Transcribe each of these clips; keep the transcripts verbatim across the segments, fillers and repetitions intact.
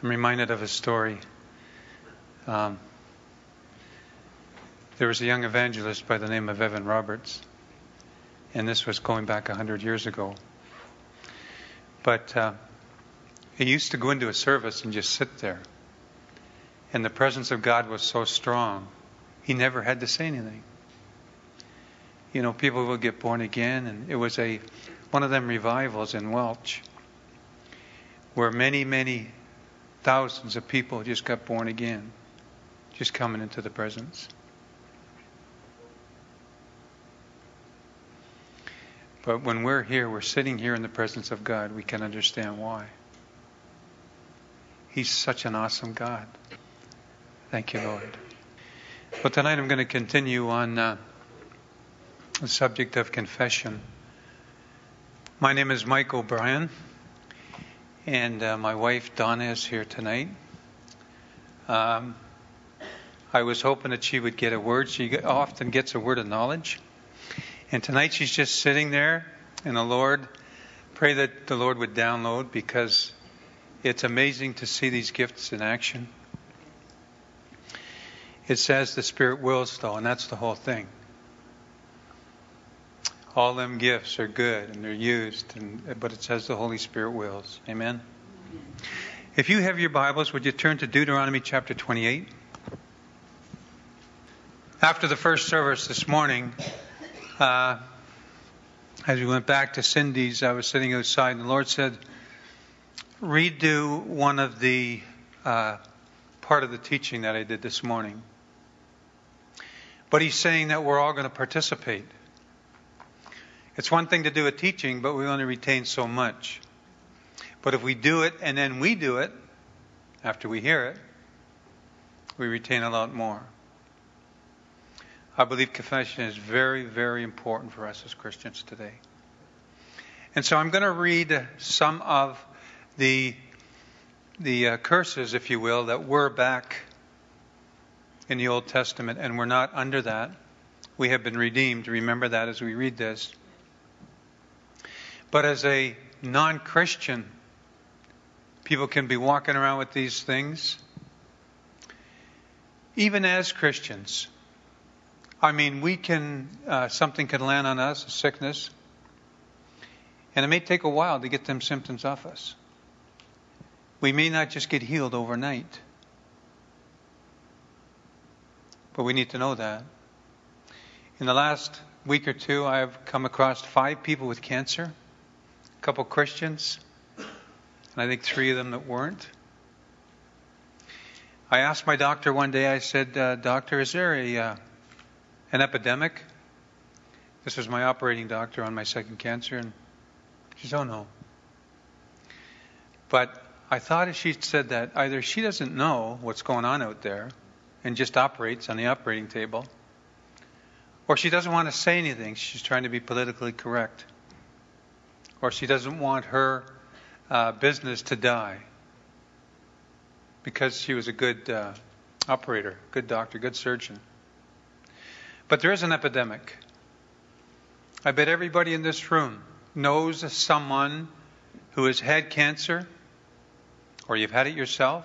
I'm reminded of a story. Um, there was a young evangelist by the name of Evan Roberts, and this was going back a hundred years ago. But uh, he used to go into a service and just sit there, and the presence of God was so strong, he never had to say anything. You know, people would get born again, and it was a one of them revivals in Welch, where many, many thousands of people just got born again, just coming into the presence. But when we're here, we're sitting here in the presence of God, we can understand why. He's such an awesome God. Thank you, Lord. Well, tonight I'm going to continue on uh, the subject of confession. My name is Mike O'Brien, and uh, my wife Donna is here tonight. Um, I was hoping that she would get a word. She often gets a word of knowledge. And tonight she's just sitting there, and the Lord, pray that the Lord would download, because it's amazing to see these gifts in action. It says the Spirit wills, though, and that's the whole thing. All them gifts are good and they're used, and, but it says the Holy Spirit wills. Amen? If you have your Bibles, would you turn to Deuteronomy chapter twenty-eight? After the first service this morning, uh, as we went back to Cindy's, I was sitting outside, and the Lord said, redo one of the uh, part of the teaching that I did this morning. But He's saying that we're all going to participate. It's one thing to do a teaching, but we only retain so much. But if we do it and then we do it, after we hear it, we retain a lot more. I believe confession is very, very important for us as Christians today. And so I'm going to read some of the, the uh, curses, if you will, that were back in the Old Testament, and we're not under that. We have been redeemed. Remember that as we read this. But as a non-Christian, people can be walking around with these things. Even as Christians, I mean, we can, uh, something can land on us, a sickness, and it may take a while to get them symptoms off us. We may not just get healed overnight, but we need to know that. In the last week or two, I've come across five people with cancer. A couple Christians, and I think three of them that weren't. I asked my doctor one day, I said, uh, Doctor, is there a uh, an epidemic? This was my operating doctor on my second cancer, and she said, oh no. But I thought if she said that, either she doesn't know what's going on out there and just operates on the operating table, or she doesn't want to say anything. She's trying to be politically correct. Or she doesn't want her uh, business to die, because she was a good uh, operator, good doctor, good surgeon. But there is an epidemic. I bet everybody in this room knows someone who has had cancer, or you've had it yourself,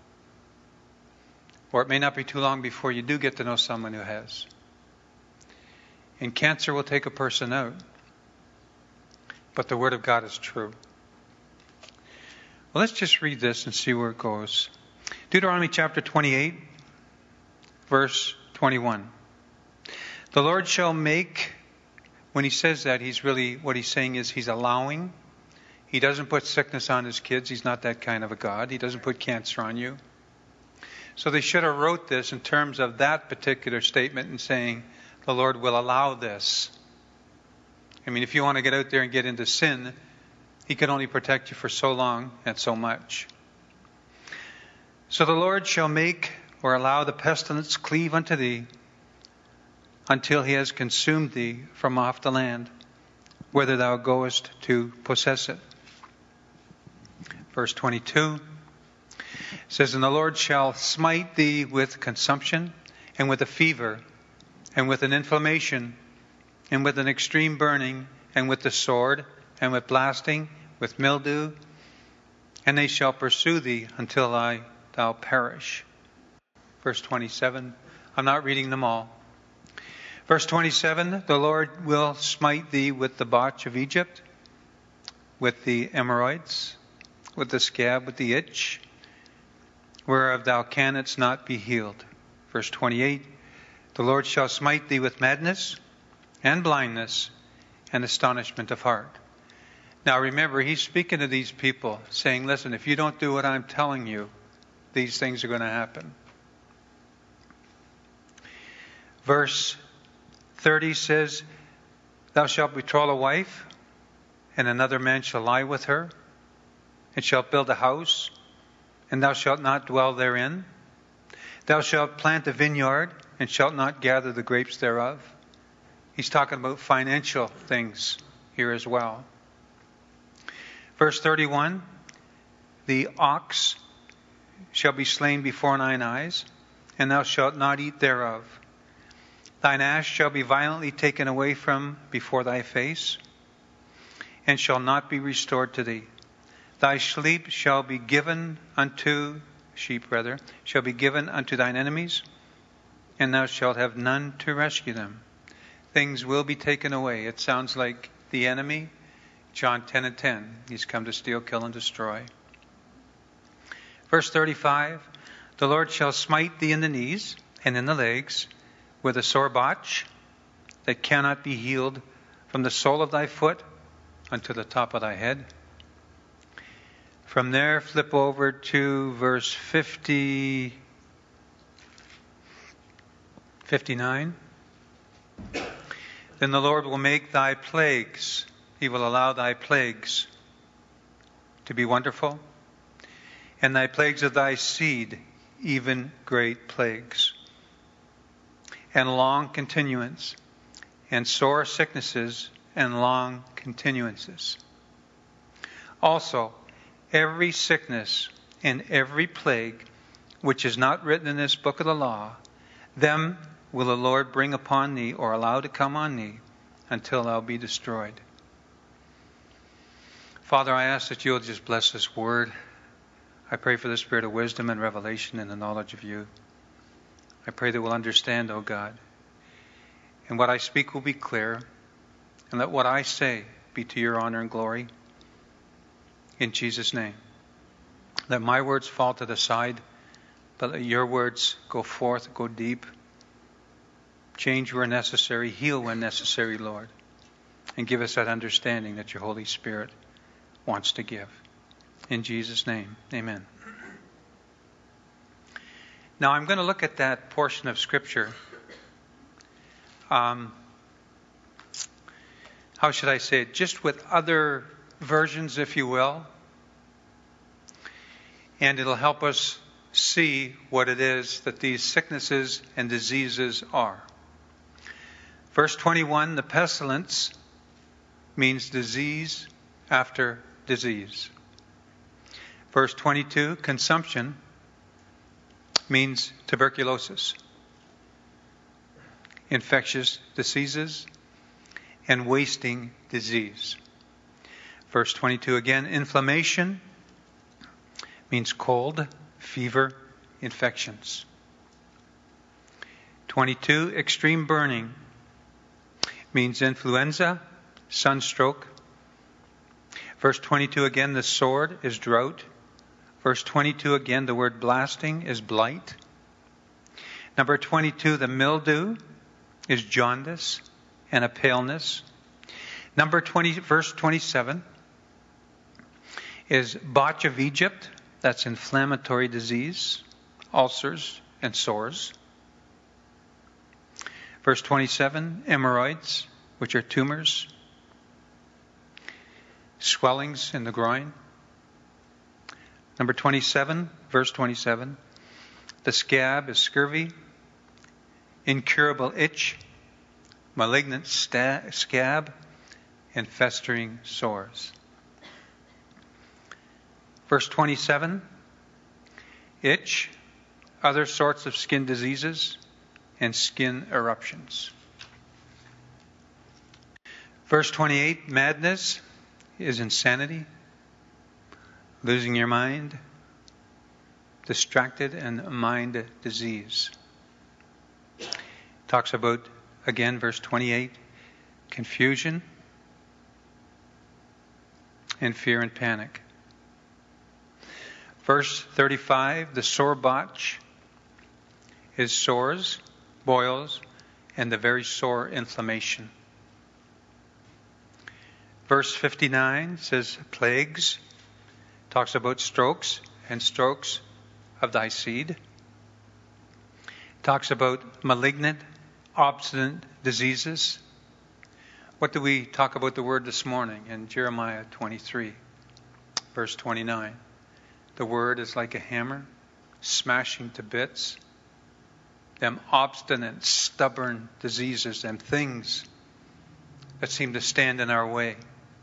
or it may not be too long before you do get to know someone who has. And cancer will take a person out. But the Word of God is true. Well, let's just read this and see where it goes. Deuteronomy chapter twenty-eight, verse twenty-one. The Lord shall make, when He says that, He's really, what He's saying is He's allowing. He doesn't put sickness on His kids. He's not that kind of a God. He doesn't put cancer on you. So they should have wrote this in terms of that particular statement and saying, the Lord will allow this. I mean, if you want to get out there and get into sin, He can only protect you for so long and so much. So the Lord shall make or allow the pestilence cleave unto thee until He has consumed thee from off the land, whither thou goest to possess it. Verse twenty-two says, and the Lord shall smite thee with consumption, and with a fever, and with an inflammation, and with an extreme burning, and with the sword, and with blasting, with mildew, and they shall pursue thee until I, thou perish. Verse twenty-seven. I'm not reading them all. Verse twenty-seven, the Lord will smite thee with the botch of Egypt, with the hemorrhoids, with the scab, with the itch, whereof thou canst not be healed. Verse twenty-eight, the Lord shall smite thee with madness and blindness and astonishment of heart. Now remember, he's speaking to these people, saying, listen, if you don't do what I'm telling you, these things are going to happen. Verse thirty says, thou shalt betroth a wife, and another man shall lie with her, and shalt build a house, and thou shalt not dwell therein. Thou shalt plant a vineyard, and shalt not gather the grapes thereof. He's talking about financial things here as well. Verse thirty-one, the ox shall be slain before thine eyes, and thou shalt not eat thereof. Thine ass shall be violently taken away from before thy face, and shall not be restored to thee. Thy sheep shall be given unto, sheep rather, shall be given unto thine enemies, and thou shalt have none to rescue them. Things will be taken away. It sounds like the enemy, John ten and ten. He's come to steal, kill, and destroy. Verse thirty-five, the Lord shall smite thee in the knees and in the legs with a sore botch that cannot be healed from the sole of thy foot unto the top of thy head. From there, flip over to verse fifty, fifty-nine. Then the Lord will make thy plagues, he will allow thy plagues to be wonderful, and thy plagues of thy seed, even great plagues, and long continuance, and sore sicknesses, and long continuances. Also, every sickness and every plague which is not written in this book of the law, them will the Lord bring upon thee, or allow to come on thee, until thou be destroyed. Father, I ask that you'll just bless this word. I pray for the spirit of wisdom and revelation and the knowledge of you. I pray that we'll understand, O God, and what I speak will be clear, and let what I say be to your honor and glory. In Jesus' name. Let my words fall to the side, but let your words go forth, go deep. Change where necessary, heal when necessary, Lord. And give us that understanding that your Holy Spirit wants to give. In Jesus' name, amen. Now I'm going to look at that portion of Scripture. Um, how should I say it? Just with other versions, if you will. And it'll help us see what it is that these sicknesses and diseases are. Verse twenty-one, the pestilence means disease after disease. Verse twenty-two, consumption means tuberculosis, infectious diseases, and wasting disease. Verse twenty-two again, inflammation means cold, fever, infections. twenty-two, extreme burning means influenza, sunstroke. Verse twenty-two again, the sword is drought. Verse twenty-two again, the word blasting is blight. Number twenty-two, the mildew is jaundice and a paleness. Number twenty, verse twenty-seven is botch of Egypt. That's inflammatory disease, ulcers and sores. Verse twenty-seven, hemorrhoids, which are tumors, swellings in the groin. Number twenty-seven, verse twenty-seven, the scab is scurvy, incurable itch, malignant sta- scab, and festering sores. Verse twenty-seven, itch, other sorts of skin diseases, and skin eruptions. Verse twenty-eight, madness is insanity, losing your mind, distracted, and mind disease. Talks about, again, verse twenty-eight, confusion and fear and panic. Verse thirty-five, the sore botch is sores, boils, and the very sore inflammation. Verse fifty-nine says plagues, talks about strokes and strokes of thy seed. Talks about malignant, obstinate diseases. What do we talk about the word this morning in Jeremiah twenty-three, verse twenty-nine? The word is like a hammer, smashing to bits. Them obstinate, stubborn diseases, them things that seem to stand in our way.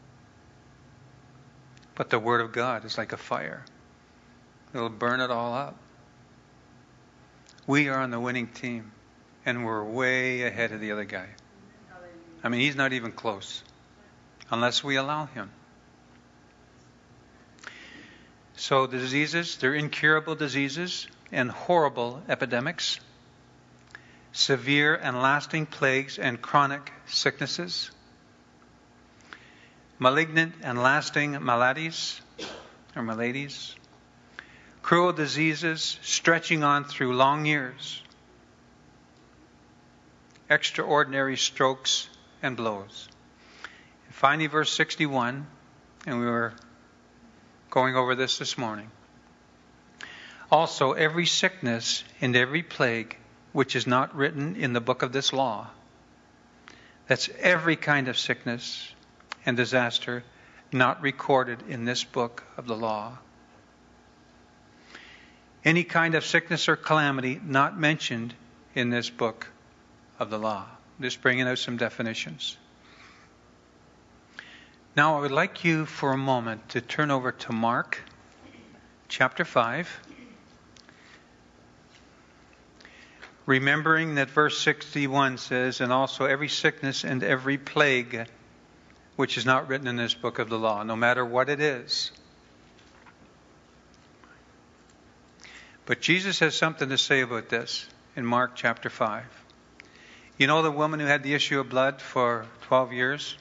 But the word of God is like a fire. It'll burn it all up. We are on the winning team, and we're way ahead of the other guy. I mean, he's not even close, unless we allow him. So the diseases, they're incurable diseases and horrible epidemics, severe and lasting plagues and chronic sicknesses, malignant and lasting maladies or maladies, cruel diseases stretching on through long years, extraordinary strokes and blows. And finally, verse sixty-one, and we were going over this this morning. Also, every sickness and every plague which is not written in the book of this law. That's every kind of sickness and disaster not recorded in this book of the law. Any kind of sickness or calamity not mentioned in this book of the law. Just bringing out some definitions. Now I would like you for a moment to turn over to Mark chapter five. Remembering that verse sixty-one says, and also every sickness and every plague which is not written in this book of the law, no matter what it is. But Jesus has something to say about this in Mark chapter five. You know the woman who had the issue of blood for twelve years?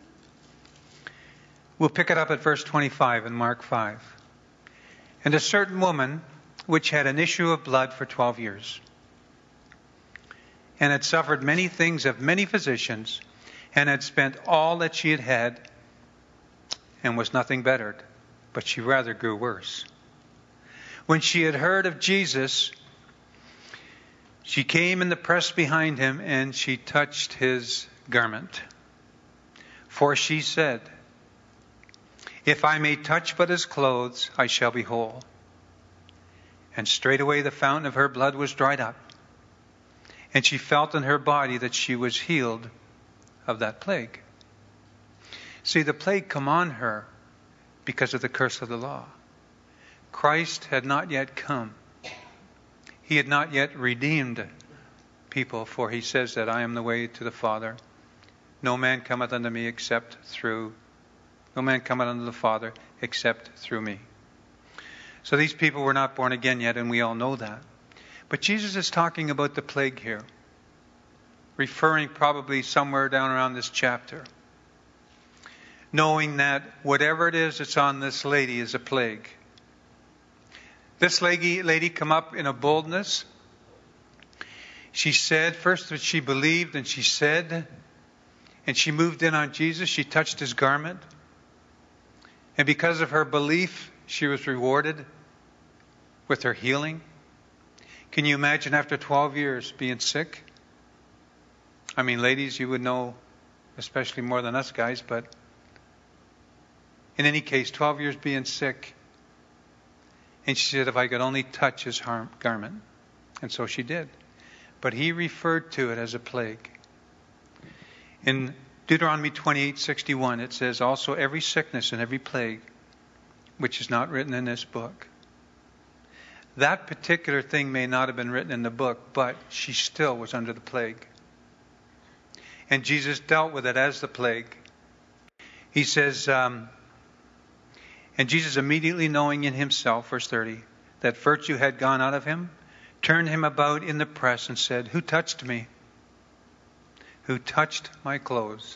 We'll pick it up at verse twenty-five in Mark five. And a certain woman which had an issue of blood for twelve years, and had suffered many things of many physicians, and had spent all that she had had, and was nothing bettered, but she rather grew worse. When she had heard of Jesus, she came in the press behind him, and she touched his garment. For she said, if I may touch but his clothes, I shall be whole. And straightway the fountain of her blood was dried up, and she felt in her body that she was healed of that plague. See, the plague come on her because of the curse of the law. Christ had not yet come. He had not yet redeemed people, for he says that I am the way to the Father. No man cometh unto me except through, no man cometh unto the Father except through me. So these people were not born again yet, and we all know that. But Jesus is talking about the plague here, referring probably somewhere down around this chapter, knowing that whatever it is that's on this lady is a plague. This lady, lady come up in a boldness. She said first that she believed, and she said, and she moved in on Jesus. She touched his garment. And because of her belief, she was rewarded with her healing. Can you imagine after twelve years being sick? I mean, ladies, you would know, especially more than us guys, but in any case, twelve years being sick. And she said, if I could only touch his garment. And so she did. But he referred to it as a plague. In Deuteronomy twenty-eight sixty-one, it says, also every sickness and every plague which is not written in this book. That particular thing may not have been written in the book, but she still was under the plague. And Jesus dealt with it as the plague. He says, um, And Jesus, immediately knowing in himself, verse thirty, that virtue had gone out of him, turned him about in the press and said, "Who touched me? Who touched my clothes?"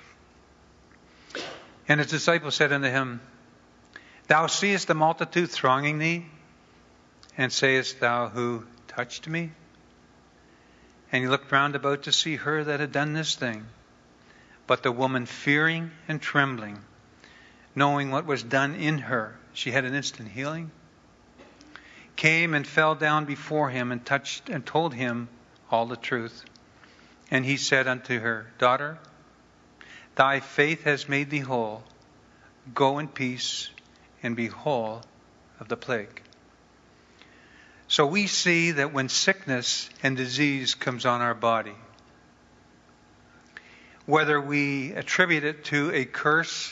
And his disciples said unto him, "Thou seest the multitude thronging thee, and sayest thou, Who touched me?" And he looked round about to see her that had done this thing. But the woman, fearing and trembling, knowing what was done in her, she had an instant healing, came and fell down before him and touched and told him all the truth. And he said unto her, "Daughter, thy faith has made thee whole. Go in peace and be whole of the plague." So we see that when sickness and disease comes on our body, whether we attribute it to a curse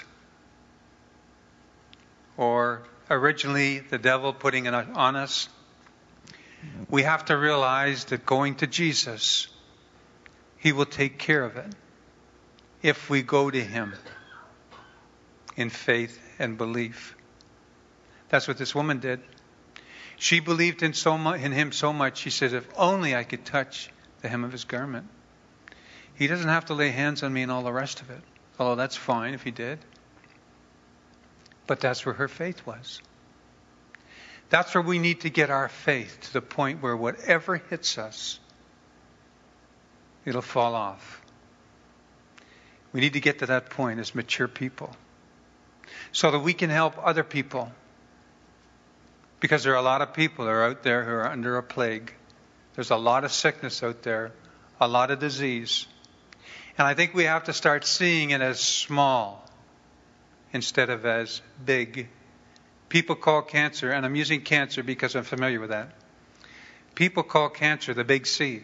or originally the devil putting it on us, we have to realize that going to Jesus, he will take care of it if we go to him in faith and belief. That's what this woman did. She believed in so much, in him so much, she said, "If only I could touch the hem of his garment. He doesn't have to lay hands on me," and all the rest of it. Although that's fine if he did. But that's where her faith was. That's where we need to get our faith, to the point where whatever hits us, it'll fall off. We need to get to that point as mature people, so that we can help other people. Because there are a lot of people that are out there who are under a plague. There's a lot of sickness out there, a lot of disease. And I think we have to start seeing it as small instead of as big. People call cancer, and I'm using cancer because I'm familiar with that. People call cancer the big C.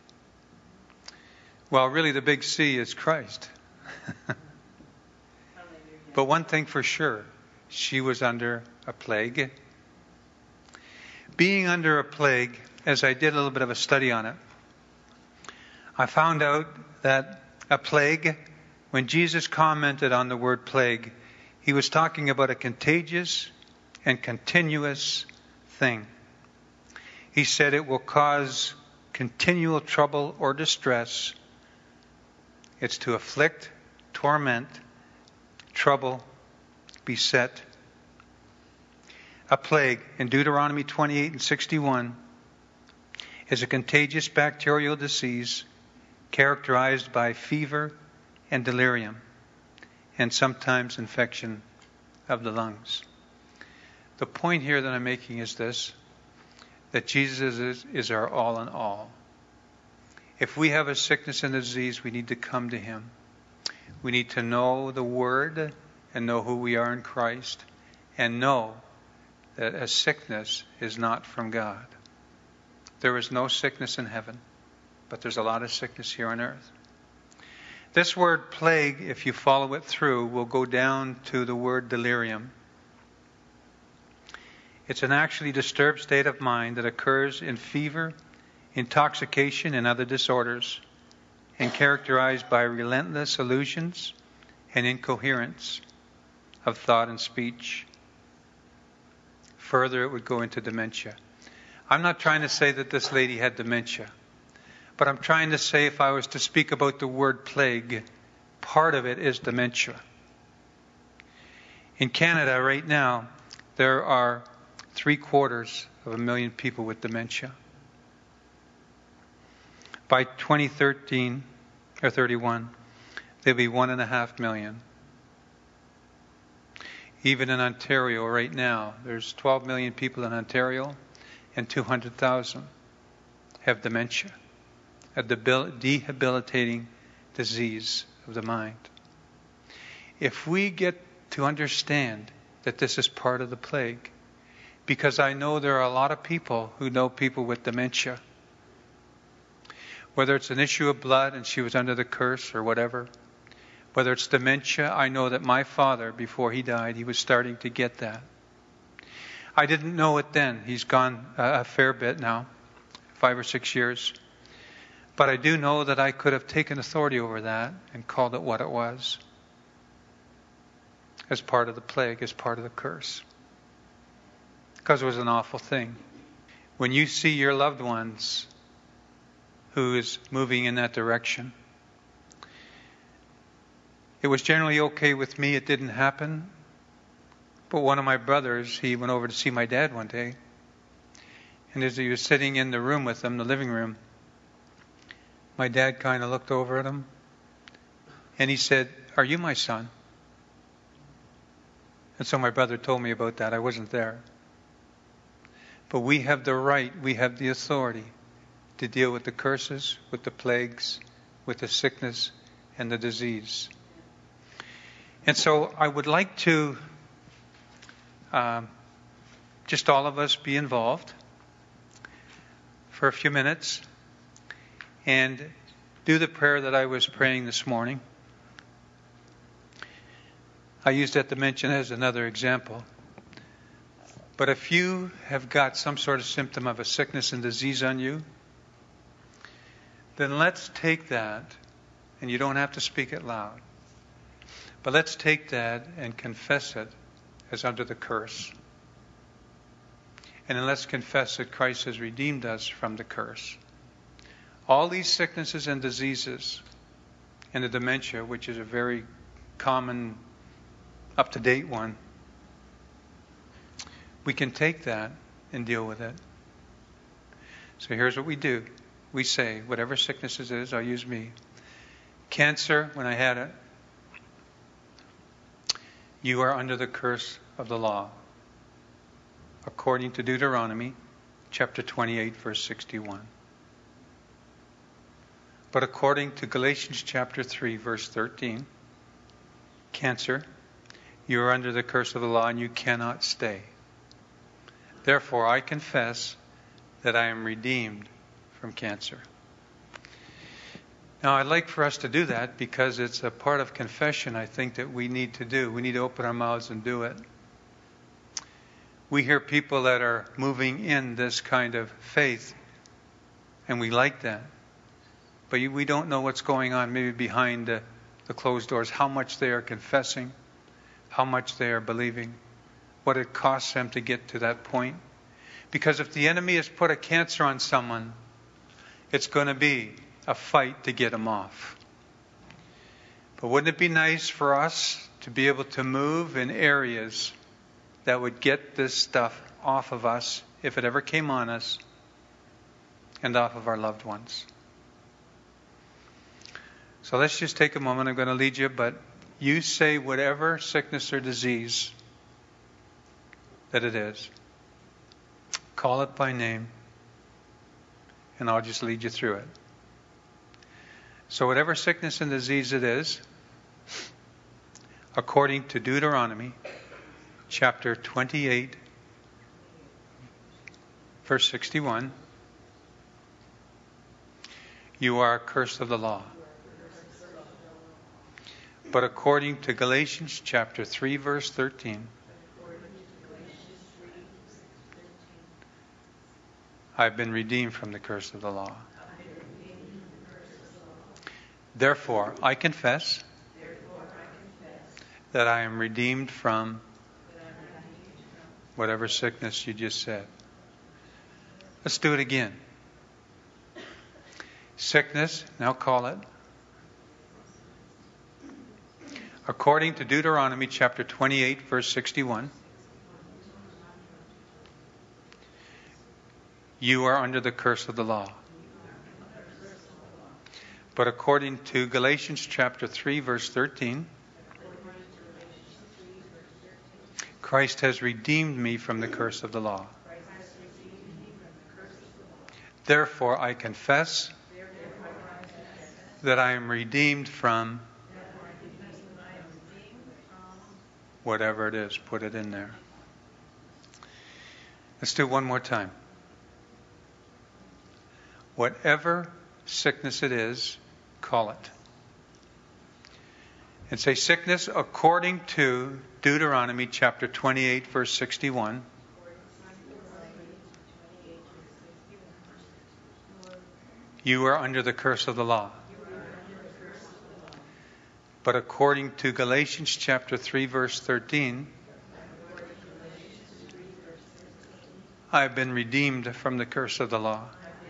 Well, really the big C is Christ. But one thing for sure, she was under a plague. Being under a plague, as I did a little bit of a study on it, I found out that a plague, when Jesus commented on the word plague, he was talking about a contagious and continuous thing. He said it will cause continual trouble or distress. It's to afflict, torment, trouble, beset. A plague in Deuteronomy twenty-eight and sixty-one is a contagious bacterial disease characterized by fever and delirium, and sometimes infection of the lungs. The point here that I'm making is this, that Jesus is, is our all in all. If we have a sickness and a disease, we need to come to him. We need to know the Word and know who we are in Christ, and know that a sickness is not from God. There is no sickness in heaven, but there's a lot of sickness here on earth. This word plague, if you follow it through, will go down to the word delirium. It's an actually disturbed state of mind that occurs in fever, intoxication, and other disorders, and characterized by relentless illusions and incoherence of thought and speech. Further, it would go into dementia. I'm not trying to say that this lady had dementia, but I'm trying to say, if I was to speak about the word plague, part of it is dementia. In Canada right now, there are three quarters of a million people with dementia. By twenty thirteen or thirty-one, there'll be one and a half million. Even in Ontario right now, there's twelve million people in Ontario, and two hundred thousand have dementia, a debil- debilitating disease of the mind. If we get to understand that this is part of the plague, because I know there are a lot of people who know people with dementia, whether it's an issue of blood and she was under the curse or whatever, whether it's dementia, I know that my father, before he died, he was starting to get that. I didn't know it then. He's gone a fair bit now, five or six years. But I do know that I could have taken authority over that and called it what it was. as part of the plague, as part of the curse. Because it was an awful thing. When you see your loved ones who is moving in that direction, it was generally okay with me. It didn't happen. But one of my brothers, he went over to see my dad one day. And as he was sitting in the room with them, the living room, my dad kind of looked over at him. And he said, "Are you my son?" And so my brother told me about that. I wasn't there. But we have the right, we have the authority to deal with the curses, with the plagues, with the sickness and the disease. And so I would like to um, just all of us be involved for a few minutes and do the prayer that I was praying this morning. I used that to mention as another example. But if you have got some sort of symptom of a sickness and disease on you, then let's take that, and you don't have to speak it loud, but let's take that and confess it as under the curse. And then let's confess that Christ has redeemed us from the curse. All these sicknesses and diseases, and the dementia, which is a very common, up-to-date one, we can take that and deal with it. So here's what we do. We say, whatever sickness it is, I'll use me. Cancer, when I had it, you are under the curse of the law, according to Deuteronomy chapter twenty-eight, verse sixty-one. But according to Galatians chapter three, verse thirteen, cancer, you are under the curse of the law and you cannot stay. Therefore, I confess that I am redeemed from cancer. Now, I'd like for us to do that because it's a part of confession I think that we need to do. We need to open our mouths and do it. We hear people that are moving in this kind of faith, and we like that. But we don't know what's going on maybe behind the, the closed doors, how much they are confessing, how much they are believing, what it costs them to get to that point. Because if the enemy has put a cancer on someone, it's going to be a fight to get them off. But wouldn't it be nice for us to be able to move in areas that would get this stuff off of us if it ever came on us and off of our loved ones? So let's just take a moment. I'm going to lead you, but you say whatever sickness or disease that it is. Call it by name, and I'll just lead you through it. So whatever sickness and disease it is, according to Deuteronomy chapter twenty-eight, verse sixty-one, you are cursed of the law. But according to Galatians chapter three, verse thirteen, I've been redeemed from the curse of the law. Therefore, I confess that I am redeemed from whatever sickness you just said. Let's do it again. Sickness, now call it. According to Deuteronomy chapter twenty-eight, verse sixty-one, you are under the curse of the law. But according to Galatians chapter three, verse thirteen, Christ has redeemed me from the curse of the law. Therefore, I confess that I am redeemed from whatever it is. Put it in there. Let's do it one more time. Whatever sickness it is, call it. And say, sickness, according to Deuteronomy chapter twenty-eight, verse sixty-one, you are under the curse of the law. But according to Galatians chapter three, verse thirteen, I have been redeemed from the curse of the law.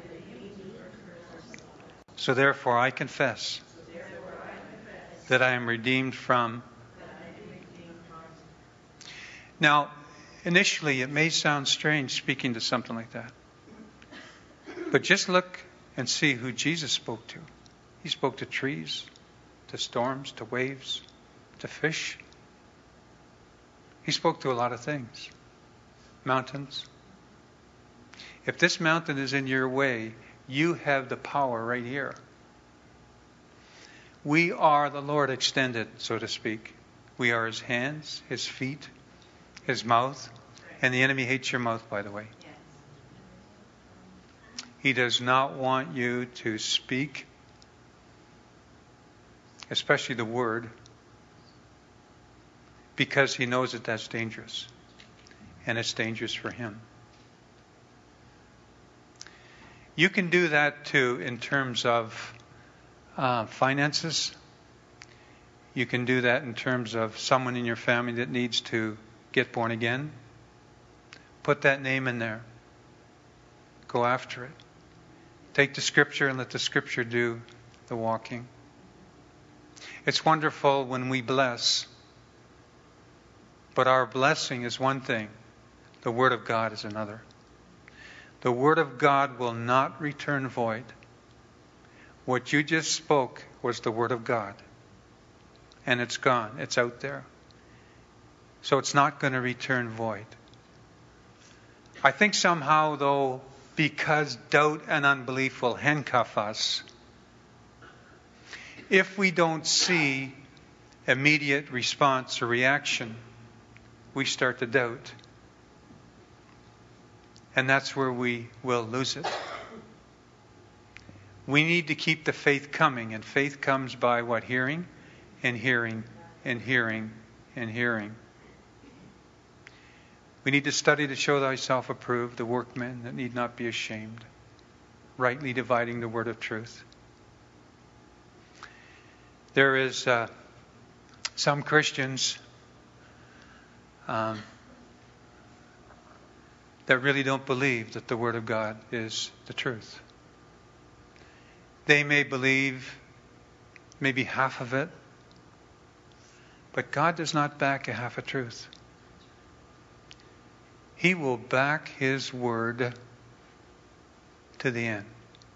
So therefore I confess that I am redeemed from. Now, initially it may sound strange speaking to something like that. But just look and see who Jesus spoke to. He spoke to trees, to storms, to waves, to fish. He spoke to a lot of things. Mountains. If this mountain is in your way, you have the power right here. We are the Lord extended, so to speak. We are His hands, His feet, His mouth. And the enemy hates your mouth, by the way. He does not want you to speak, especially the word, because he knows that that's dangerous. And it's dangerous for him. You can do that too in terms of uh, finances. You can do that in terms of someone in your family that needs to get born again. Put that name in there. Go after it. Take the scripture and let the scripture do the walking. It's wonderful when we bless. But our blessing is one thing. The Word of God is another. The Word of God will not return void. What you just spoke was the Word of God. And it's gone. It's out there. So it's not going to return void. I think somehow, though, because doubt and unbelief will handcuff us, if we don't see immediate response or reaction, we start to doubt. And that's where we will lose it. We need to keep the faith coming. And faith comes by what? Hearing and hearing and hearing and hearing. We need to study to show thyself approved, the workman that need not be ashamed, rightly dividing the word of truth. There is uh, some Christians um, that really don't believe that the Word of God is the truth. They may believe maybe half of it, but God does not back a half a truth. He will back His Word to the end.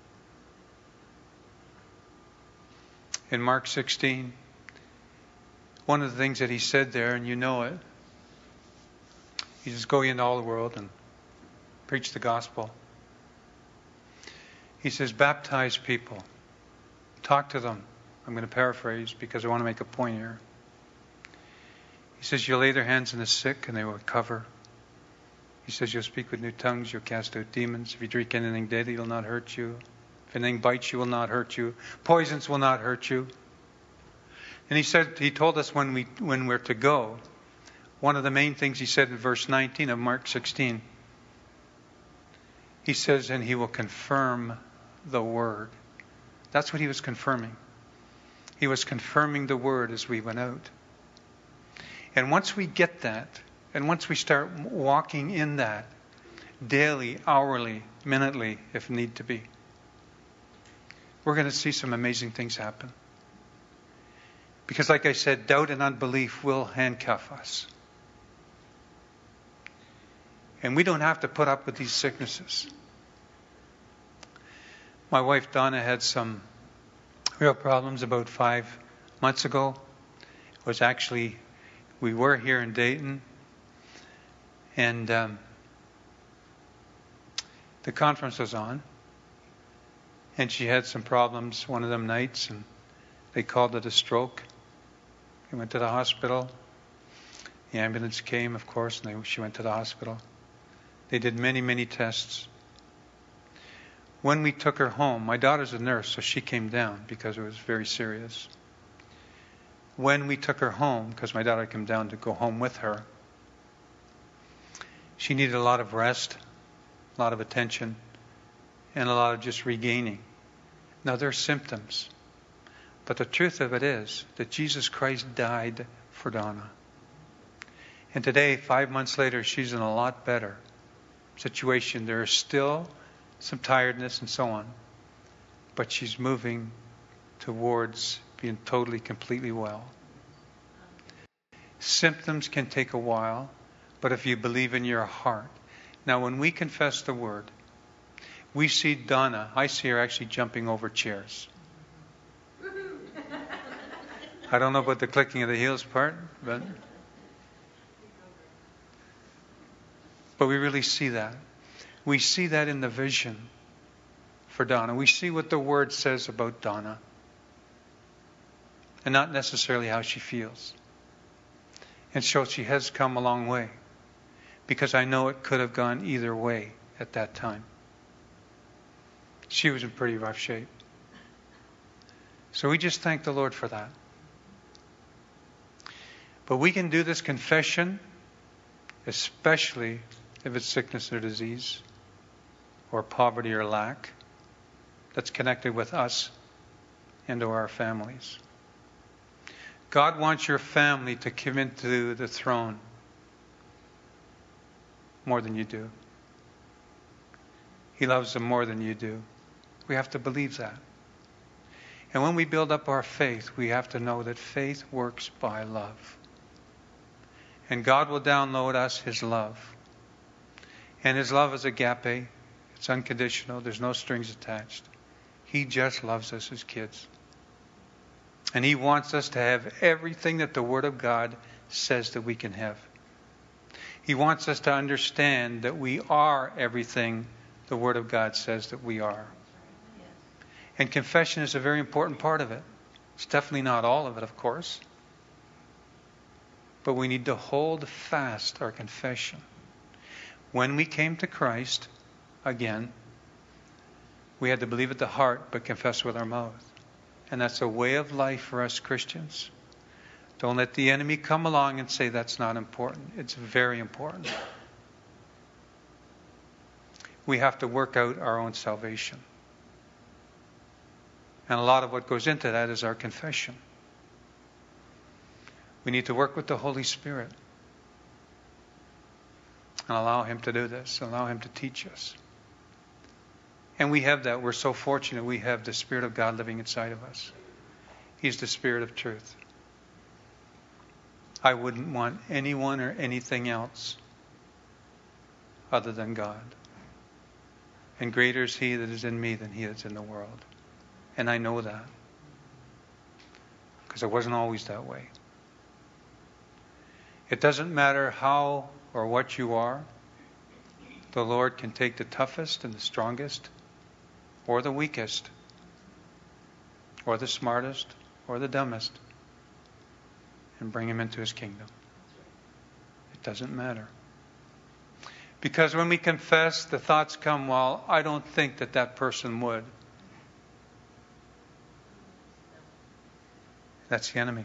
In Mark sixteen, one of the things that He said there, and you know it, He says, go into all the world and preach the gospel. He says, baptize people. Talk to them. I'm going to paraphrase because I want to make a point here. He says, you'll lay their hands on the sick and they will recover. He says, you'll speak with new tongues, you'll cast out demons. If you drink anything deadly, it will not hurt you. If anything bites you, it will not hurt you. Poisons will not hurt you. And he said, he told us when we when we're to go. One of the main things he said in verse nineteen of Mark sixteen. He says, and he will confirm the word. That's what he was confirming. He was confirming the word as we went out. And once we get that, and once we start walking in that, daily, hourly, minutely, if need to be, we're going to see some amazing things happen. Because like I said, doubt and unbelief will handcuff us. And we don't have to put up with these sicknesses. My wife Donna had some real problems about five months ago. It was actually, we were here in Dayton. And um, the conference was on. And she had some problems one of them nights. And they called it a stroke. We went to the hospital. The ambulance came, of course, and they, she went to the hospital. They did many, many tests. When we took her home, my daughter's a nurse, so she came down because it was very serious. When we took her home, because my daughter came down to go home with her, she needed a lot of rest, a lot of attention, and a lot of just regaining. Now, there are symptoms. But the truth of it is that Jesus Christ died for Donna. And today, five months later, she's in a lot better situation. There is still some tiredness and so on. But she's moving towards being totally, completely well. Symptoms can take a while, but if you believe in your heart. Now, when we confess the word, we see Donna. I see her actually jumping over chairs. I don't know about the clicking of the heels part, but but we really see that. We see that in the vision for Donna. We see what the word says about Donna, and not necessarily how she feels. And so she has come a long way, because I know it could have gone either way at that time. She was in pretty rough shape. So we just thank the Lord for that. But we can do this confession, especially if it's sickness or disease, or poverty or lack, that's connected with us and to our families. God wants your family to come into the throne more than you do. He loves them more than you do. We have to believe that. And when we build up our faith, we have to know that faith works by love. And God will download us His love. And His love is agape. It's unconditional. There's no strings attached. He just loves us as kids. And He wants us to have everything that the Word of God says that we can have. He wants us to understand that we are everything the Word of God says that we are. And confession is a very important part of it. It's definitely not all of it, of course. But we need to hold fast our confession. When we came to Christ, again, we had to believe at the heart but confess with our mouth. And that's a way of life for us Christians. Don't let the enemy come along and say that's not important. It's very important. We have to work out our own salvation. And a lot of what goes into that is our confession. We need to work with the Holy Spirit and allow Him to do this, allow Him to teach us. And we have that. We're so fortunate we have the Spirit of God living inside of us. He's the Spirit of truth. I wouldn't want anyone or anything else other than God. And greater is He that is in me than he that's in the world. And I know that. Because it wasn't always that way. It doesn't matter how or what you are. The Lord can take the toughest and the strongest, or the weakest, or the smartest, or the dumbest, and bring him into His kingdom. It doesn't matter. Because when we confess, the thoughts come, well, I don't think that that person would. That's the enemy.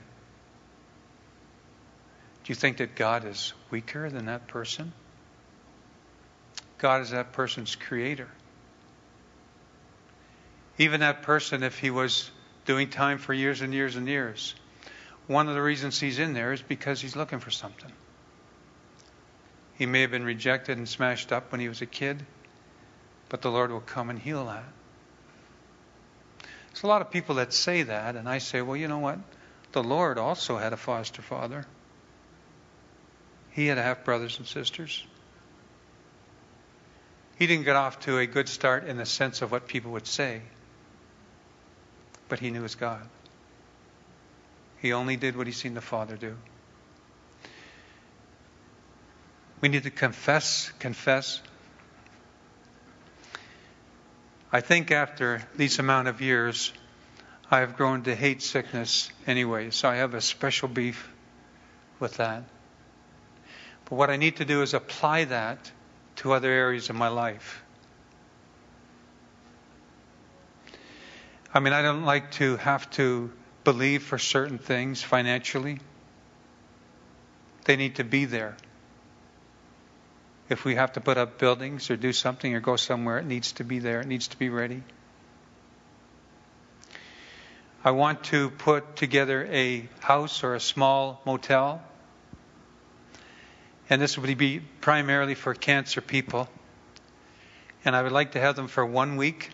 Do you think that God is weaker than that person? God is that person's creator. Even that person, if he was doing time for years and years and years, one of the reasons he's in there is because he's looking for something. He may have been rejected and smashed up when he was a kid, but the Lord will come and heal that. There's a lot of people that say that, and I say, well, you know what? The Lord also had a foster father. He had to have brothers and sisters. He didn't get off to a good start in the sense of what people would say, but he knew his God. He only did what he seen the Father do. We need to confess, confess. I think after these amount of years, I have grown to hate sickness anyway, so I have a special beef with that. But what I need to do is apply that to other areas of my life. I mean, I don't like to have to believe for certain things financially. They need to be there. If we have to put up buildings or do something or go somewhere, it needs to be there. It needs to be ready. I want to put together a house or a small motel. And this would be primarily for cancer people. And I would like to have them for one week.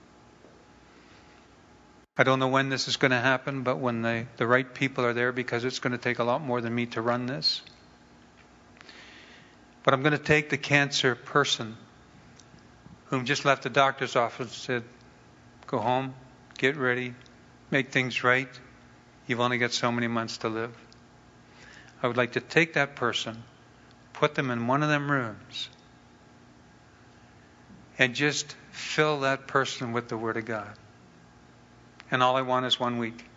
I don't know when this is going to happen, but when the, the right people are there, because it's going to take a lot more than me to run this. But I'm going to take the cancer person whom just left the doctor's office and said, go home, get ready, make things right. You've only got so many months to live. I would like to take that person, put them in one of them rooms, and just fill that person with the Word of God. And all I want is one week.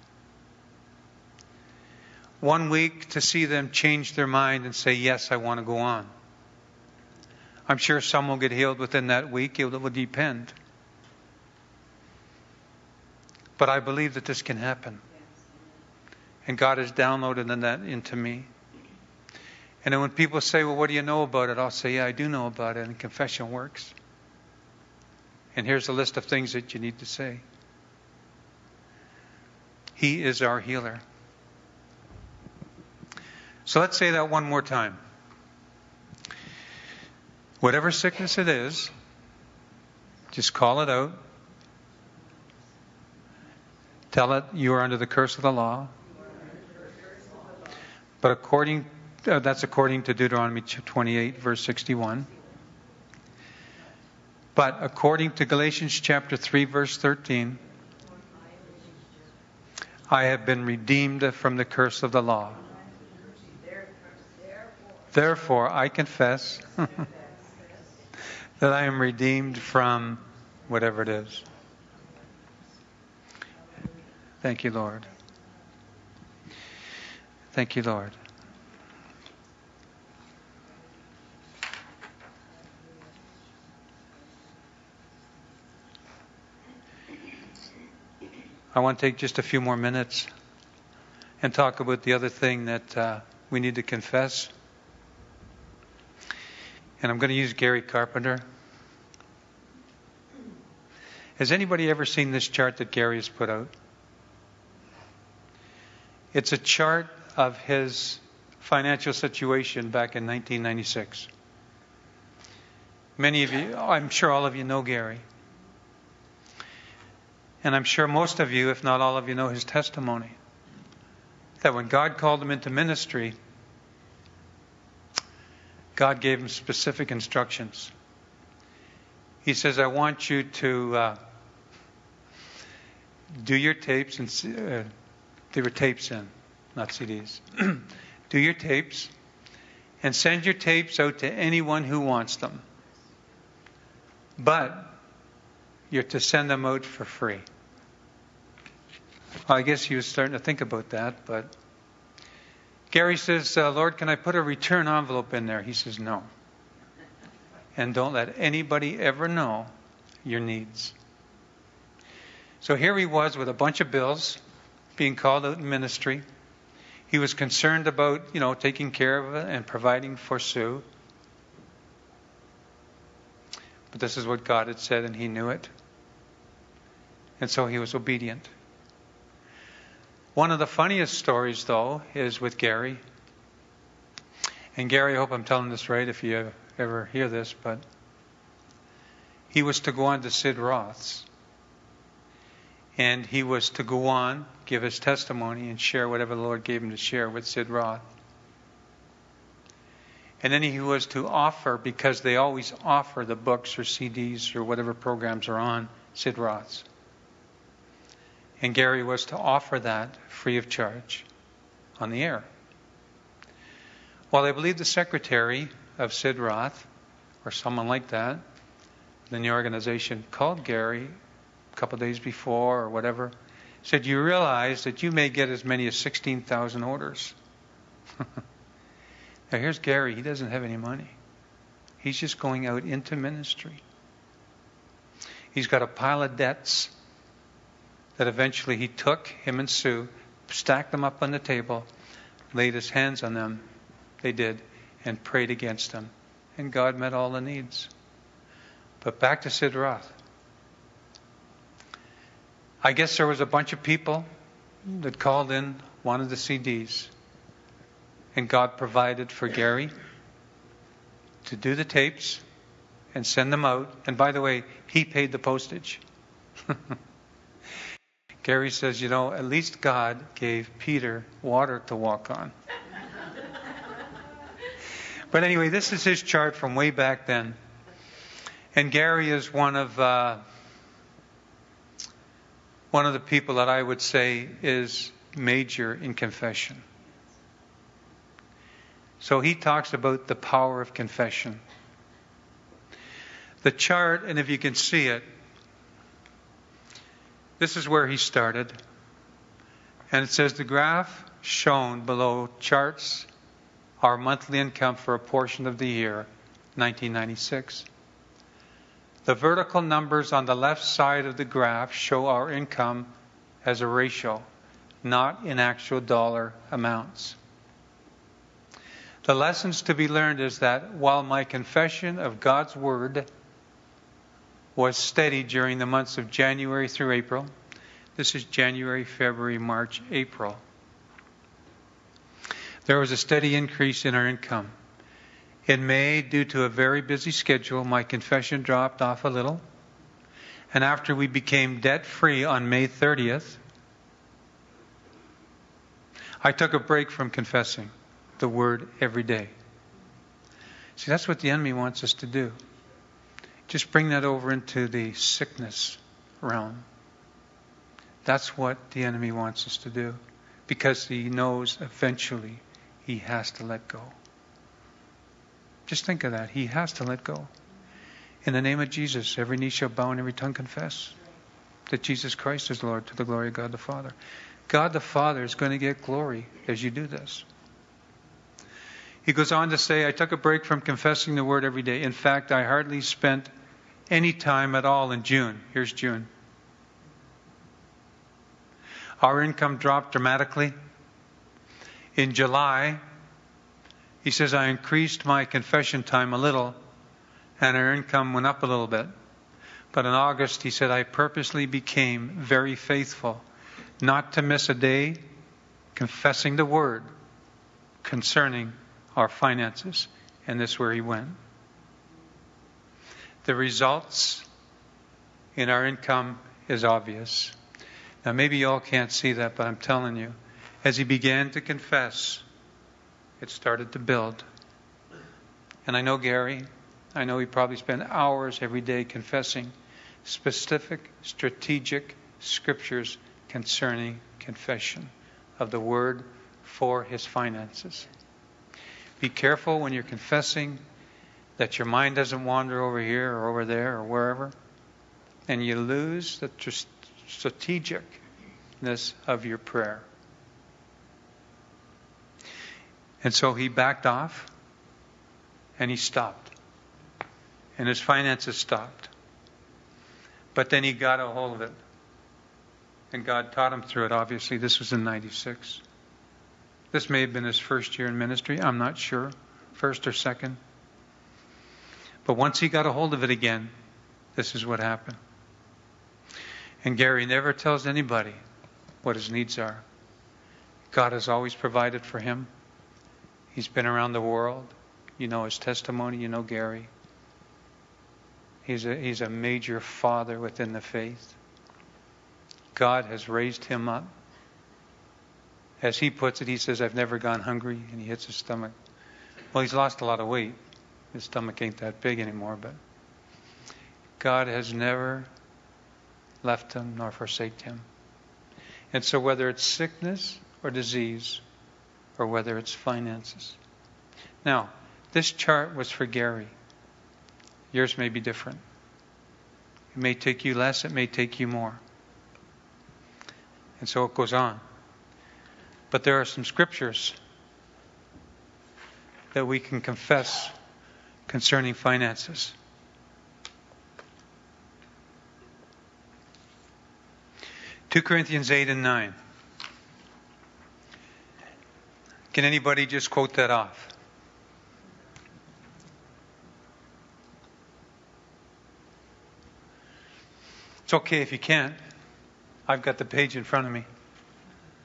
One week to see them change their mind and say, yes, I want to go on. I'm sure some will get healed within that week. It will depend. But I believe that this can happen. And God has downloaded that into me. And then when people say, well, what do you know about it? I'll say, yeah, I do know about it. And confession works. And here's a list of things that you need to say. He is our healer. So let's say that one more time. Whatever sickness it is, just call it out. Tell it you are under the curse of the law. But according, uh, that's according to Deuteronomy twenty-eight, verse sixty-one. But according to Galatians chapter three, verse thirteen, I have been redeemed from the curse of the law. Therefore, I confess that I am redeemed from whatever it is. Thank you, Lord. Thank you, Lord. I want to take just a few more minutes and talk about the other thing that uh, we need to confess. And I'm going to use Gary Carpenter. Has anybody ever seen this chart that Gary has put out? It's a chart of his financial situation back in nineteen ninety-six. Many of you, I'm sure all of you know Gary. And I'm sure most of you, if not all of you, know his testimony. That when God called him into ministry, God gave him specific instructions. He says, I want you to uh, do your tapes, and uh, they were tapes in, not C Ds. Do your tapes and send your tapes out to anyone who wants them. But you're to send them out for free. Well, I guess he was starting to think about that, but Gary says, uh, Lord, can I put a return envelope in there? He says, no. And don't let anybody ever know your needs. So here he was with a bunch of bills being called out in ministry. He was concerned about, you know, taking care of it and providing for Sue. But this is what God had said, and he knew it. And so he was obedient. One of the funniest stories, though, is with Gary. And Gary, I hope I'm telling this right if you ever hear this, but he was to go on to Sid Roth's. And he was to go on, give his testimony, and share whatever the Lord gave him to share with Sid Roth. And then he was to offer, because they always offer the books or C Ds or whatever programs are on Sid Roth's. And Gary was to offer that free of charge on the air. Well, I believe the secretary of Sid Roth, or someone like that, in the organization, called Gary a couple of days before or whatever, said, you realize that you may get as many as sixteen thousand orders. Now here's Gary. He doesn't have any money. He's just going out into ministry. He's got a pile of debts that eventually he took, him and Sue, stacked them up on the table, laid his hands on them, they did, and prayed against them. And God met all the needs. But back to Sid Roth. I guess there was a bunch of people that called in wanted the C Ds. And God provided for Gary to do the tapes and send them out. And by the way, he paid the postage. Gary says, you know, at least God gave Peter water to walk on. But anyway, this is his chart from way back then. And Gary is one of uh, one of the people that I would say is major in confession. So he talks about the power of confession. The chart, and if you can see it, this is where he started. And it says the graph shown below charts our monthly income for a portion of the year, nineteen ninety-six. The vertical numbers on the left side of the graph show our income as a ratio, not in actual dollar amounts. The lessons to be learned is that while my confession of God's Word was steady during the months of January through April, this is January, February, March, April, there was a steady increase in our income. In May, due to a very busy schedule, my confession dropped off a little. And after we became debt-free on May thirtieth, I took a break from confessing the Word every day. See, that's what the enemy wants us to do. Just bring that over into the sickness realm. That's what the enemy wants us to do, because he knows eventually he has to let go. Just think of that. He has to let go. In the name of Jesus, every knee shall bow and every tongue confess that Jesus Christ is Lord, to the glory of God the Father. God the Father is going to get glory as you do this. He goes on to say, I took a break from confessing the Word every day. In fact, I hardly spent any time at all in June. Here's June. Our income dropped dramatically. In July, he says, I increased my confession time a little, and our income went up a little bit. But in August, he said, I purposely became very faithful, not to miss a day confessing the Word concerning our finances. And this is where he went. The results in our income is obvious. Now, maybe you all can't see that, but I'm telling you, as he began to confess, it started to build. And I know Gary, I know he probably spent hours every day confessing specific, strategic scriptures concerning confession of the Word for his finances. Be careful when you're confessing that your mind doesn't wander over here or over there or wherever, and you lose the tr- strategicness of your prayer. And so he backed off and he stopped. And his finances stopped. But then he got a hold of it. And God taught him through it, obviously. This was in ninety-six. This may have been his first year in ministry. I'm not sure. First or second. But once he got a hold of it again, this is what happened. And Gary never tells anybody what his needs are. God has always provided for him. He's been around the world. You know his testimony. You know Gary. He's a, he's a major father within the faith. God has raised him up. As he puts it, he says, I've never gone hungry, and he hits his stomach. Well, he's lost a lot of weight. His stomach ain't that big anymore, but God has never left him nor forsaken him. And so whether it's sickness or disease, or whether it's finances. Now, this chart was for Gary. Yours may be different. It may take you less, it may take you more. And so it goes on. But there are some scriptures that we can confess concerning finances. Second Corinthians eight and nine. Can anybody just quote that off? It's okay if you can't. I've got the page in front of me.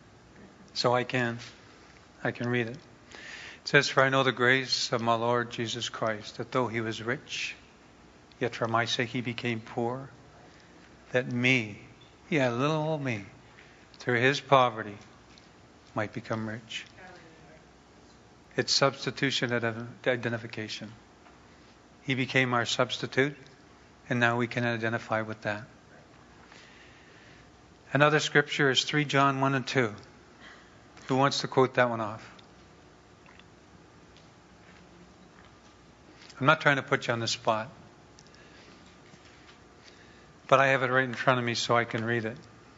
So I can. I can read it. It says, "For I know the grace of my Lord Jesus Christ, that though he was rich, yet for my sake he became poor, that me, yeah, little old me, through his poverty might become rich." It's substitution identification. He became our substitute, and now we can identify with that. Another scripture is Three John one and two. Who wants to quote that one off? I'm not trying to put you on the spot, but I have it right in front of me so I can read it.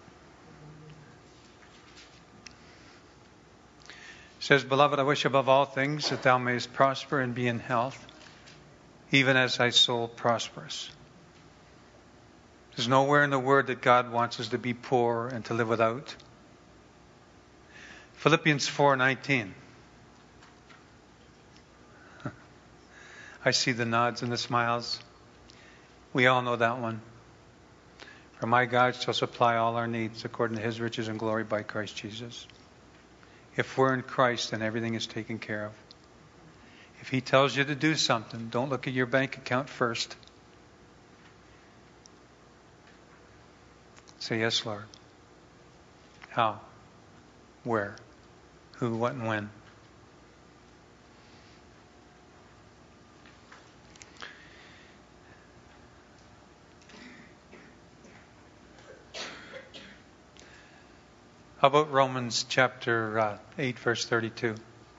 It says, "Beloved, I wish above all things that thou mayest prosper and be in health, even as thy soul prospers." There's nowhere in the Word that God wants us to be poor and to live without. Philippians four nineteen. I see the nods and the smiles. We all know that one. "For my God shall supply all our needs according to his riches and glory by Christ Jesus." If we're in Christ, then everything is taken care of. If he tells you to do something, don't look at your bank account first. Say, "Yes, Lord." How? Where? Who, what, and when? How about Romans chapter uh, eight, verse thirty-two?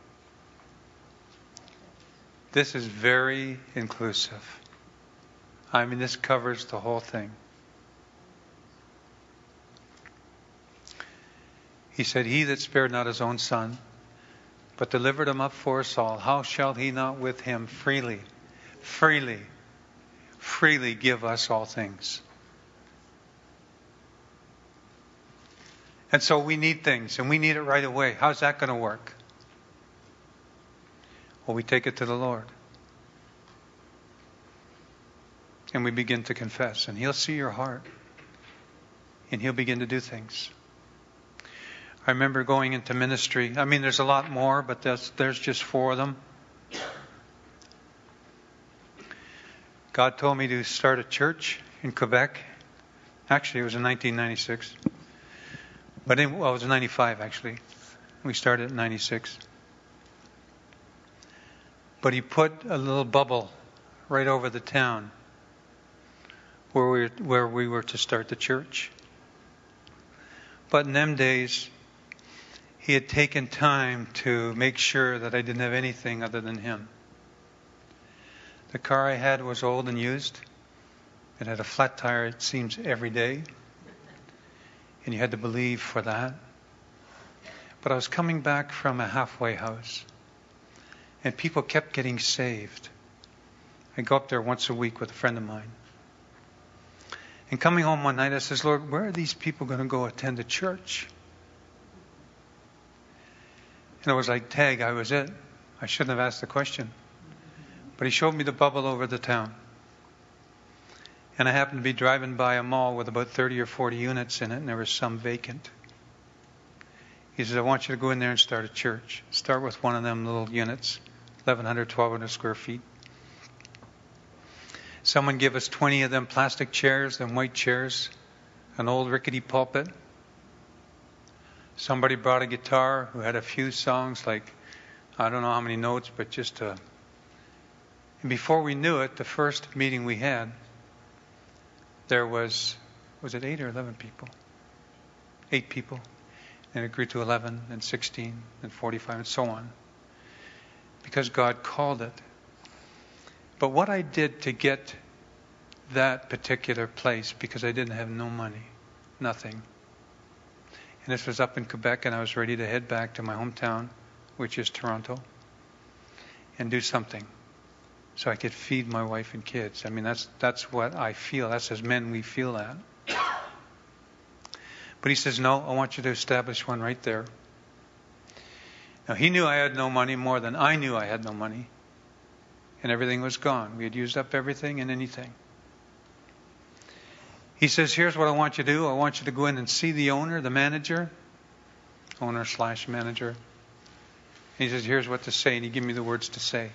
This is very inclusive. I mean, this covers the whole thing. He said, "He that spared not his own son, but delivered him up for us all, how shall he not with him freely, freely, freely give us all things?" And so we need things, and we need it right away. How's that going to work? Well, we take it to the Lord. And we begin to confess, and he'll see your heart. And he'll begin to do things. I remember going into ministry. I mean, there's a lot more, but there's, there's just four of them. God told me to start a church in Quebec. Actually, it was in nineteen ninety-six. But in, well, it was in ninety-five, actually. We started in ninety-six. But he put a little bubble right over the town where we, where we were to start the church. But in them days, he had taken time to make sure that I didn't have anything other than him. The car I had was old and used. It had a flat tire, it seems, every day. And you had to believe for that. But I was coming back from a halfway house. And people kept getting saved. I go up there once a week with a friend of mine. And coming home one night, I says, "Lord, where are these people going to go attend a church?" And it was like, tag, I was it. I shouldn't have asked the question. But he showed me the bubble over the town. And I happened to be driving by a mall with about thirty or forty units in it, and there was some vacant. He says, "I want you to go in there and start a church. Start with one of them little units, eleven hundred, twelve hundred square feet. Someone give us twenty of them plastic chairs, them white chairs, an old rickety pulpit. Somebody brought a guitar who had a few songs, like, I don't know how many notes, but just a..." And before we knew it, the first meeting we had, there was, was it eight or eleven people? Eight people. And it grew to eleven and sixteen and forty-five and so on. Because God called it. But what I did to get that particular place, because I didn't have no money, nothing. And this was up in Quebec, and I was ready to head back to my hometown, which is Toronto, and do something so I could feed my wife and kids. I mean, that's that's what I feel. That's as men we feel that. But he says, "No, I want you to establish one right there." Now, he knew I had no money more than I knew I had no money. And everything was gone. We had used up everything and anything. He says, "Here's what I want you to do. I want you to go in and see the owner, the manager. owner slash manager. He says, here's what to say, and he gave me the words to say.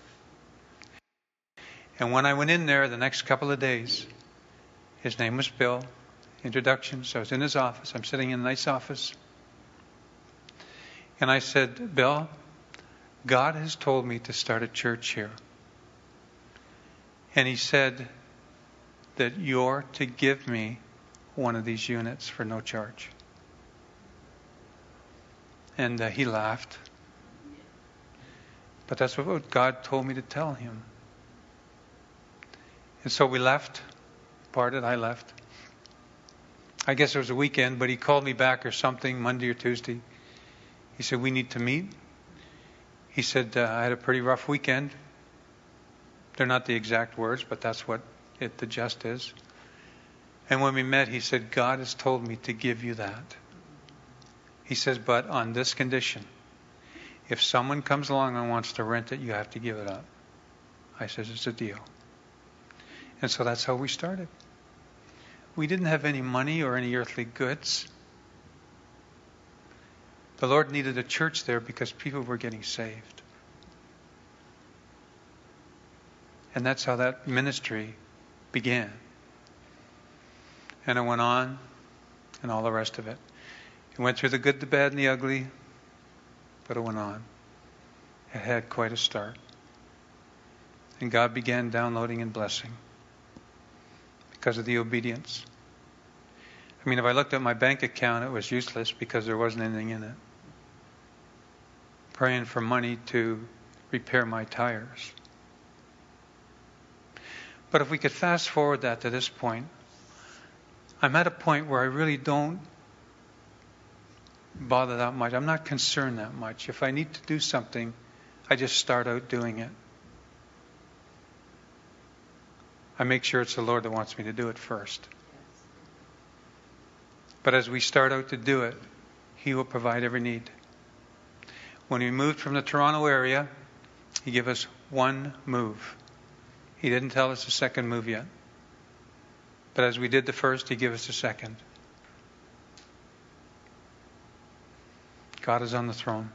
And when I went in there the next couple of days, his name was Bill. Introduction. So I was in his office. I'm sitting in a nice office. And I said, Bill, God has told me to start a church here. And he said that you're to give me one of these units for no charge. And uh, he laughed. But that's what God told me to tell him. And so we left, parted, I left. I guess it was a weekend, but he called me back or something, Monday or Tuesday. He said, we need to meet. He said, uh, I had a pretty rough weekend. They're not the exact words, but that's what it, the gist is. And when we met, he said, God has told me to give you that. He says, but on this condition, if someone comes along and wants to rent it, you have to give it up. I said, it's a deal. And so that's how we started. We didn't have any money or any earthly goods. The Lord needed a church there because people were getting saved. And that's how that ministry began. And it went on, and all the rest of it. It went through the good, the bad, and the ugly, but it went on. It had quite a start. And God began downloading and blessing because of the obedience. I mean, if I looked at my bank account, it was useless because there wasn't anything in it. Praying for money to repair my tires. But if we could fast forward that to this point, I'm at a point where I really don't bother that much. I'm not concerned that much. If I need to do something, I just start out doing it. I make sure it's the Lord that wants me to do it first. But as we start out to do it, He will provide every need. When we moved from the Toronto area, He gave us one move. He didn't tell us a second move yet. But as we did the first, He gave us a second. God is on the throne.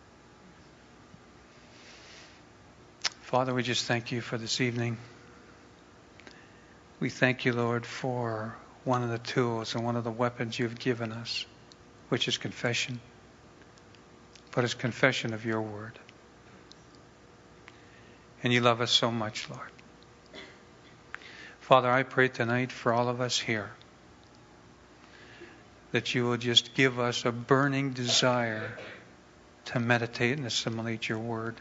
Father, we just thank You for this evening. We thank You, Lord, for one of the tools and one of the weapons You've given us, which is confession. But it's confession of Your word. And You love us so much, Lord. Father, I pray tonight for all of us here that You will just give us a burning desire to meditate and assimilate Your word,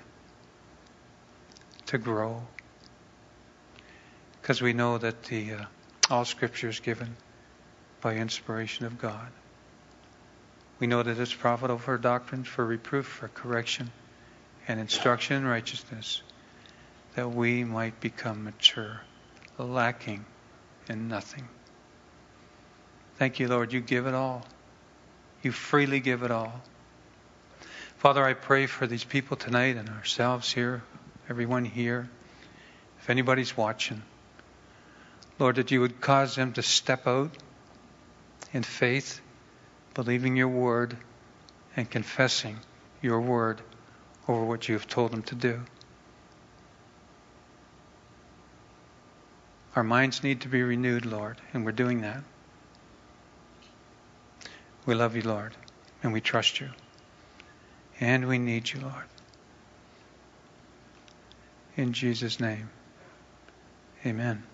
to grow. Because we know that the uh, all Scripture is given by inspiration of God. We know that it's profitable for doctrine, for reproof, for correction, and instruction in righteousness, that we might become mature, lacking in nothing. Thank You, Lord. You give it all. You freely give it all. Father, I pray for these people tonight and ourselves here, everyone here, if anybody's watching. Lord, that You would cause them to step out in faith, believing Your word and confessing Your word over what You have told them to do. Our minds need to be renewed, Lord, and we're doing that. We love You, Lord, and we trust You. And we need You, Lord. In Jesus' name, amen.